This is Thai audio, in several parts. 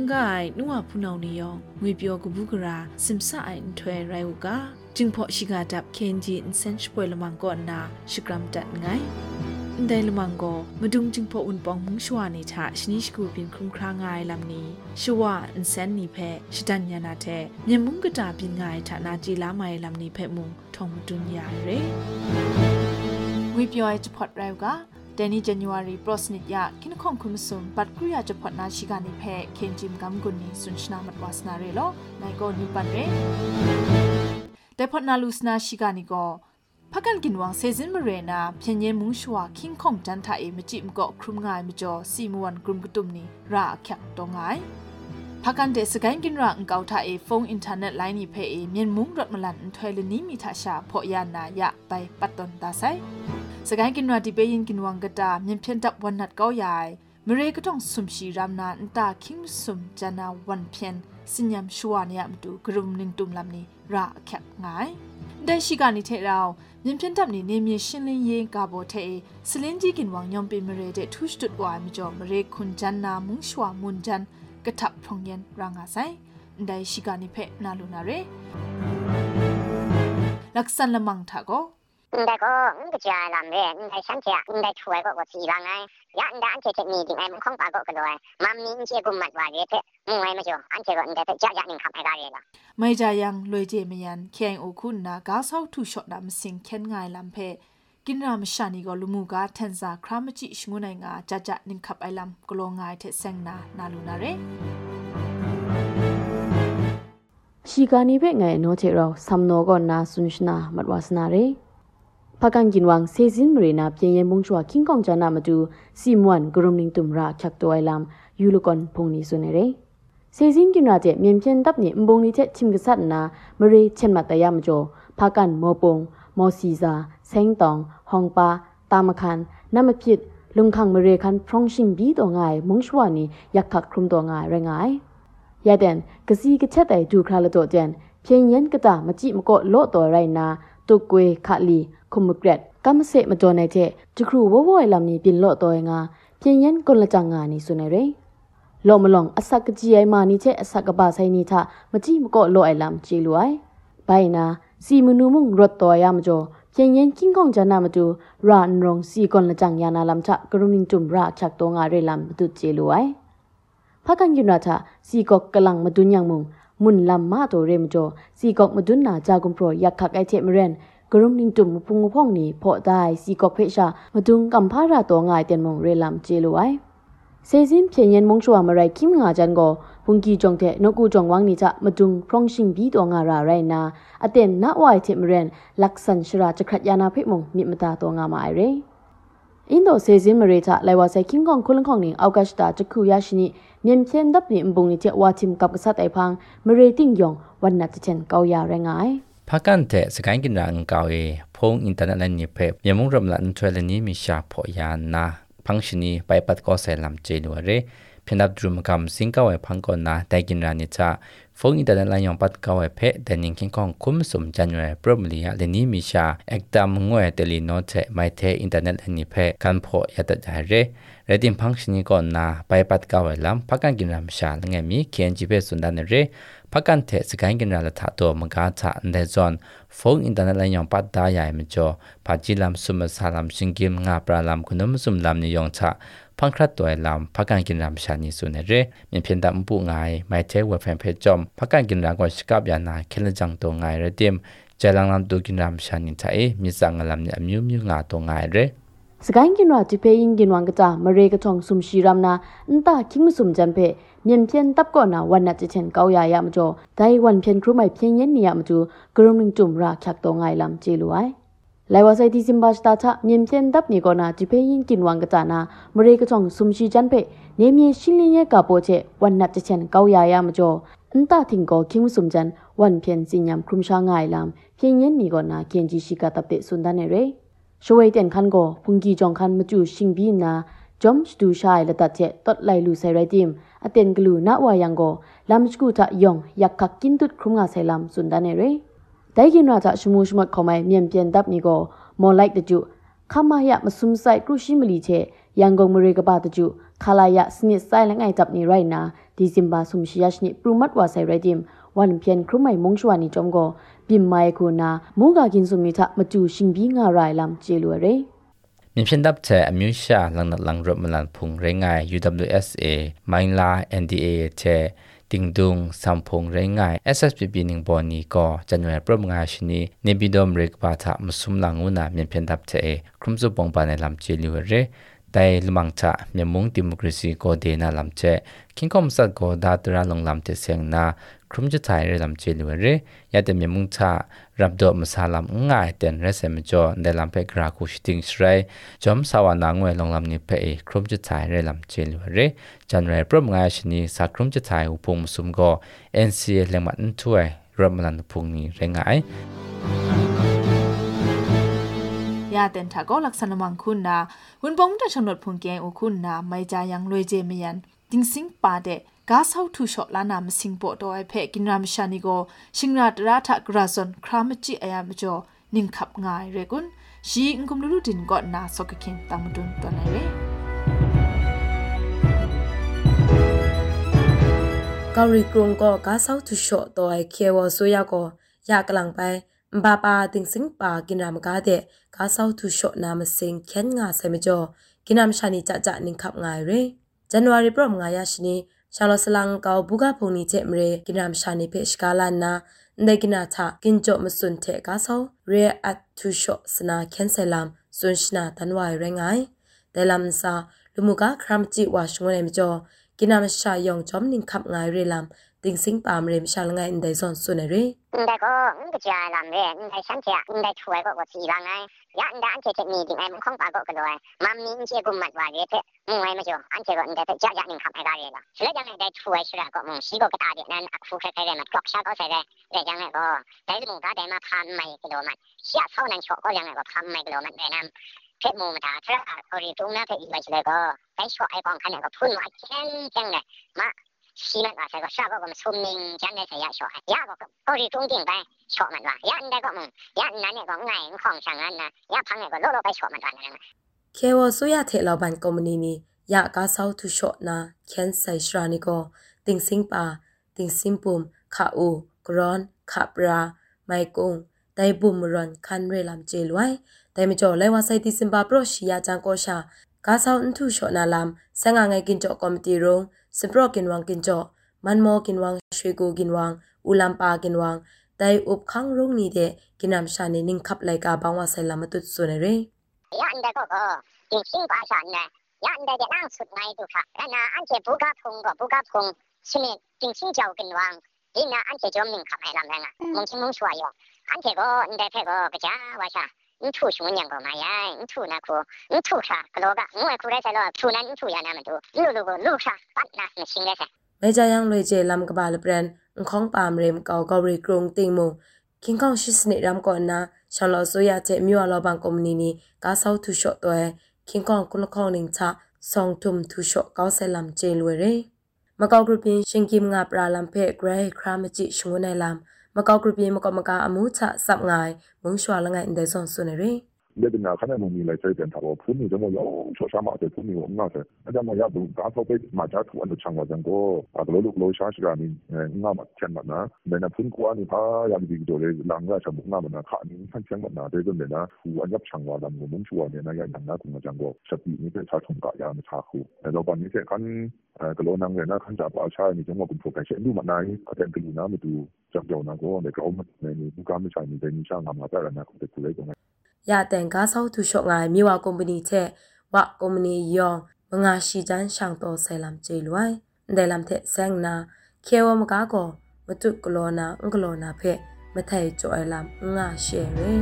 ง่ายนัวผู้นานิยองงวยเปียวกบุกราซิมซาไอน์ถวยไรอุกาจึงพอชิกาดับเคนจีอินเซนช์ป่วยละมังก่อนนาชิกรัมดัดไงได้ละมังก็มาดุงจึงพออุ่นปองมุงชัวในชาชนิชกูเป็นครุมครางายลำนี้ชัวอินเซนนี่เพชิดันยานาเทเนี่ยมุงกระดาบินง่ายฐานาจีลาไม่ลำนี้เพมุงทองมาดุนยาเร่งวยเปียวไอจะพอดไรอุกาเดนี่จันวารีโปรสนิตยาคินคงคุมสุมปัดกรุยาจะพอดนาชิกานิเพเคนจิมกัมกุนนีสุนชนามัดวาสนาเรโลนายก็นิปันเรแต่พอดนาลูสนาชิกานิก็พักกันกินวังเซซินมาเรนาเพียงเย็นมุงชัวคิงคงจันทาเอมจิมก็ครุมง่ายมิจอซีมวันกรุมกตุมนีราแขกตองง่ายพักกันเดสกายกินรังเกาทาเอฟงอินเทอร์เน็ตไลน์นี่เพเอเมียนมุงรถมลันถอยเลนี้มีทาชาพอยานายะไปปัตตนตาไซสกายกินว่าที่เปยินกินวังกระดามีเพียงดับวันนัดเก้าใหญ่เมื่อไรก็ต้องสุ่มชีรำนานตาคิงสุ่มจานาวันเพียนสิญญามชัวเนี่ยมาดูกรุมนิงตุมลำนี้ระแคบง่ายได้ชิกานิเทเรามีเพียงดับนี้เนี่ยมีชินลินเยงกาโบเทสลินจีกินวังยอมเป็นเมื่อไรเดทุชตุดว่ามิจอเมื่อไรคุณจันนามุงชัวมุนจันกระทับพงยันรางอาศัยได้ชิกานิเพนาลุนาเรลักษณะละมังทาโกแต่ก็ก็จะลำเรื่องแต่ฉันจะได้ช่วยก็ว่าสีบางไงยันได้อันเชื่อมีถึงไอ้มันคงปากก็ด้วยมันมีเชื่อกุมมัดว่าเรื่องเถอะมึงไงไม่เชื่ออันเชื่อก็แต่จะยันหนึ่งขับให้ได้เลยล่ะไม่ใจยังลอยเจมยันเคียงโอคุณนะก้าวเท้าถูช็อตดำสิงเข็นง่ายลำเพกินรามชานีก็ลุมูกาเทนซาครามจิชงูในงาจะหนึ่งขับไอลำกลง่ายเทเซงนาลูนาเรชีกานิเพ่ไงโนเทเราซัมโนก็นาสุนชนามัดวาสนาเรพักกันกินวังเซซินมรีนาเพียงยังมุงชัวคิงกองจานามาดูซีมวันกรุมนิงตุมราคักตัวไอลำยูลูกอนพงนิสุนเรเซซินกินราเจเมียนเพียนดับนี่มงนิเทชิมกษัตริย์นามรีเชนมาตายามจ่อพักกันโมปงโมซีซาเซงตองฮองปาตามคันน้ำมพิดลุงคังมรีคันพรองชิงบีตัวง่ายมุงชัวนี่ยักขักคลุมตัวง่ายแรงง่ายยาเดนกษีกเชตไอดูคราละตัวเจนเพียงยันกระตามาจิมก็โลตัวไรนาตุกเวคาลีคุมเกรดกำเสมาจอในเจจุครูวัวๆลำนี้เป็นโลตัวงาเพียงยันคนละจังงานี่สุนัยเรโลมาลองอสักจีไอมานี่เจอสักบาไซนี่ท่ามาจิมก็โลไอลำจีรวยไปนะสีมนูมุงรถตัวยามจ่อเพียงยันคิงกองจะนามาดูรานรงสีคนละจังยานาลำชะกรุมิงจุ่มราชักตัวงาเรลำตุจีรวยพักกันอยู่นะท่าสีกอกกำลังมาดุนยังมุนลำมาตัวเรมจ่อสีกอกมาดุนนาจากุมโปรอยากขักไอเทมเรนกรุมนิงตุ่มพุงพ่องนี้พอได้สีกอกเพชามาดุงกำพาราตัวง่ายเตียนมงเรลำเจลวยเซซินเพียงยันมงชัวมาไรคิมงาจันโกพุงกีจงเทนกูจงวังนี้จะมาดุงพรองชิงบีตัวงาราไรนาอเตนนาไวเทมเรนลักษันชราจะขัดยานาเพมงมิมตาตัวงามาไอเรอินโดเซซินมาเรทะไลวาไซคิงกองคุลังของนิงเอากาชตาจะคูยาชินีเมียนเพียนดับนี่บุงนี่เจวาทิมกับกษัตริย์ไอพังมาเรติงยองวันนัดเชนเกายาแรงไงพักกันเถะสกายกินรังเกาเอพงอินเทอร์เน็ตและนิเพบยังมุ่งรำลันช่วยเลนี้มีชาพอยานนาพังชนีไปปัดก็เสลำเจนัวเรเพียงดับดรุมกำสิงเกาไอพังก่อนนาแต่กินรังนิจาฟงอินเทอร์เน็ตและยังปัดเกาไอเพะแต่ยังคิงกองคุ้มสมจันเรปรบลียเลนี้มีชาเอกดามงวยเตลีโนเทไม่เทอินเทอร์เน็ตและนิเพกันพอยาตัดใจเรเรดิมพังชนีก่อนนาไปปัดเกาไอลำพักกันกินรังชาและไงมีเขียนจีเพสุนดานเรพักกันเถะสกายกินรังละทัดตัวมังกาชาในจอนฟงอินเทอร์เน็ตและยังปัดได้ใหญ่ไม่จอพาจิลำสุมสาลำชิงกิมงาปลาลำคุณมสุมลำนิยงชาพังครัดตัวลำพักการกินรำชานิสุนเรมีเพียงดำปุง่ายไม่เทวแฟนเพจจอมพักการกินรำกว่าสกับยานาเคลจังตัวง่ายเรเดียมใจลังลำตัวกินรำชานิไทยมีสังลำเนี่ยมิวงาตัวง่ายเรสกายกินว่าจิเพยิงกินวังกระจามาเรกระทองสุมชีรำนาอันตาคิงมุสุมจันเพเมียนเพียนตับก่อนนาวันนัดจะเช่นเกายายามจ่อได้วันเพียนครูไม่เพียงยันนี่ยามจูกรุมิงจุ่มราคักตัวง่ายลำเจรวยไลวาไซที่ซิมบาสตาชะเมียนเพียนดับนี่ก่อนนาจิเพยิงกินวังกระจานามาเรกระทองสุมชีจันเพเนมีชิลิเนกาโปเจวันนัดจะเช่นเกายายามจ่ออันตาถิงก็คิงมุสุมจันวันเพียนสิญญามครุมชาง่ายลำเพียงยันนี่ก่อนนาเกียนจีชิกาตับเตสุนดานเรช่วยเตียนคันก็พุงกีจงคันมาจูชิงบีนาจอมสตูชายละตัดเจตัดไลลูไซไรติมอเตนกลูนาว่ายังก็ลำสกูตะยองอยากขักกินตุดครุมงาไซลำสุนดานเรได้กินว่าจะชมูชมดเข้ามาเมียนเพียนดับนี่ก็มอไลค์ตะจูข้ามายะมาซุมไซกรุชิมลีเชยังกงมเรกบาตะจูคาลายะสนิทไซและไงจับนี่ไรนะดิซิมบาสุมชิยชนิปรุมัดว่าไซไรดิมวันเพียนครุไม่มงชวานิจอมก็บิมไมคูนามูกากินสุมิทะมาจูชิงบีงารายลำเจลัวเรมีเพียงดับเจอมิวชาหลังนัดหลังรบมันลันพุงเรงาย UWSA ไมลา NDA เจติงดุงสัมพงเรงาย SSPB นิงบอนีก็จันเวปรบงาชนีเนบิดอมเรกบาทะมุสุมลังอุนามีเพียงดับเจครุมซุบงปานในลำเจลัวเรแต่ลมังชะมีมุงดิโมคราซีก็เดน่าลำเจคิงคอมสักก็ดาตราลงลำเตเสียงนาครุมจะถ่ายเรื่องลำเจลัวเรยาแต่มีมุงชะรับดอกมาสาลำง่ายแต่เรสเมจอได้ลำเปกราคุชติงสไรจอมสาวนางเวลงลำนี้ไปครุมจะถ่ายเรื่องลำเจลัวเรจันเวปรบงาชนีสักครุมจะถ่ายอุปงมุสุมก็ NCA เลมันช่วยรบมันลันพุงนี้เรงายยาเต็นทาก็ลักษณะมังคุณนาวันปงแต่ชนดพงเกงอุคุณนาไม่จายังรวยเจเมียนดิงสิงปาเดกาเซาทูชอลานามสิงโปโดไอเพกินรามชานิโกชิงราตราทะกราซอนครามจิอายามจอนิงขับง่ายเรกุนชีอิงกุมลุดินก่อนนาสกคินตามดุนตัวไหนเรเกาหลีกรุงก็กาเซาทูชอตัวไอเควอสุยาก็ยากลังไปบาปาติงสิงปากินรามกาเดกาเซาทูชอนามสิงเข็นงาไซเมจอกินรามชานิจะนิงขับง่ายเรจันวารีปรมงายาชนีชาลอสลังเกาบุกาพงนิเจมเรกินรามชานิเพชกาลานาเดกินาทากินโจมสุนเทกาเซาเรอัตทูชอสนาเข็นไซลามสุนชนาตันวายแรงไงแต่ลำซาลุมุกาครามจิวาชงวนเอมจอกินรามชายองจอมนิงขับง่ายเรลำติงสิงปามเรมชาลงไงอินไดซอนสุนเรได้ก็ก็จะลำเรื่องได้ฉันจะได้ช่วยก็ว่าสีลังไงยะได้อันเจมีถึงไอ้มึงของปากก็ด้วยมัมมีเจกุมัดว่าเยอะมึงไงมาจ่ออันเจก็ได้จะยังขับให้ได้เลยล่ะแล้วยังได้ช่วยช่วยก็มึงสีก็กระตาเดียนั้นอักฟูแค่ได้มันกรอกชาก็ใส่ได้แต่ยังไงก็ได้มึงก็ได้มาพันไม่กิโลมันเชี่ยเท่านั้นช็อก็ยังไงก็พันไม่กิโลมันได้นำเพชรมูมาถ้าเอารีตรงนั้นเพชรอีกไปเลยก็ได้ช็อไอ้กองคันเนี่ยก็พุ่นมาแข็งเลยมาชีมันว่าใส่ก็ชาก็มันซุ่มนิ่งจันได้ใส่ยาช็อยาก็รีตรงจริงไปช็อมันว่ายาได้ก็มึงยานั้นเนี่ยก็ง่ายของช่างนั้นนะยาพังเนี่ยก็โลไปช็อมันวันนั้นเควอสุยาเทลาบันคอมมูนีนียากาเซาทูช็อนาเข็นไซชรานิโกติงสิงปาติงซิมปุมคาอูกรอนคาปราไมกุงไดบุมรอนคันเรลามเจลไว้แต่ไม่จ่อเลยว่าไซติซิมบาโปรชิยาจังโกชากาเซาอันทูช็อนาลามสังไงกินจ่อคอมมิตี้รงสิโปรกินวังกินจ่อมันโมกินวังช่วยกูกินวังอุลัมปากินวังแต่อุบขังรุ่งนี้เดกินน้ำชาเนนิงขับเลยกาบังว่าใส่ลามาตุดส่วนเร่ยอันเดก็จริงจริงกว่าฉันนะยอันเดจะนั่งสุดในดูค่ะแล้วนะอันเจบุกาพงก็บุกาพงชิมิจริงจริงเจ้ากินวังดีนะอันเจจอมนิงขับให้ลำแรงอ่ะมึงชิมมึงช่วยอยู่อันเจก็อันเดเพก็กระจ้าว่าใช่你吐什么样个嘛呀？你吐那苦，你吐啥？个老个，我苦来才老，吐那你吐呀那么多，路啥？办那么新的噻。 ไม่จะยังเลยเจลำกบาลเปรนของปามเรมเกาเกาหลีกรุงติงมูคิงคองชิสเนรำก่อนนะชาลอสุยาเจมิวาลบังคอมนีนีกาเซาทูชอตัวคิงคองคุณคองนิงชะซองทุมทูชอเกาเซลัมเจลเวเรมาเกากรุปินชิงกิมงาปราลัมเพกเรย์ครามจิชงวนในลำมาเกากรุปินมากอมากาอมูชะสับงายมุงชวาละไงอินเดซอนสุนเรเรื่องนั้นขณะนี้เลยใช้เป็นทว่าผู้นี้จะมาอยู่ช่วยสามารถจะผู้นี้ว่าง่ายเลยอาจารย์มาอยากดูการเข้าไปมาจากทุกอันทุกช่างว่าจังก็อาจจะลูกโลชาชิรานี่ง่ายมากเช่นแบบนั้นในนั้นผู้กว่านี่พาอยากดีตัวเลยหลังก็จะบุกง่ายแบบนั้นขานี้ท่านเช่นแบบนั้นได้จนเลยนะผู้อันยับช่างว่าลำหัวมุ่งชัวเนี่ยนะอย่างนั้นคุณมาจังก็สตินี้เป็นชาชงกะยาไม่ชาคู่แต่เราตอนนี้เช่นกันก็โลนั่งเลยนะขันจับเอาชายนี่จังว่าคุณโฟกัสเช่นดูมันไหนอาจารย์ก็อยู่นะมาดูจังเดียวนะก็ในกลุ่มในผู้การไม่ใช่ในนี้ช่างทำมาแต่ละนะคุณจะคุยตรงไหนยาแต่งกาเซาทูชอกงายมีว่าคอมพานีเทวะคอมพานียองมงาชีจันช่างโตใส่ลำเจลไว้ได้ลำเทแซงนาเควมกาโกมาตุกโลนาอุกโลนาเพมาไทยจอยลำงาเชเร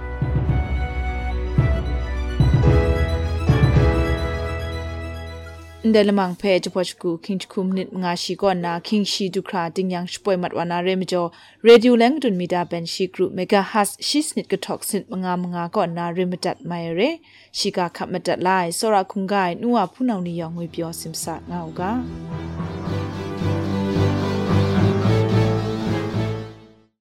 เดลมังเพจพอชกูคิงคุมนิดงาชีก่อนนาคิงชีดุคราติงยังช่วยมัดวานาเรมจอเรดิโอแลงดุนมีดาเป็นชีกรุเมกะฮัสชิสนิดกะทอกซินมงาก่อนนาเรมดัดไมเรชีกาขับมาดัดไลโซราคุงไกนัวผู้นาวนิยองงวยเปียวซิมซางาวกา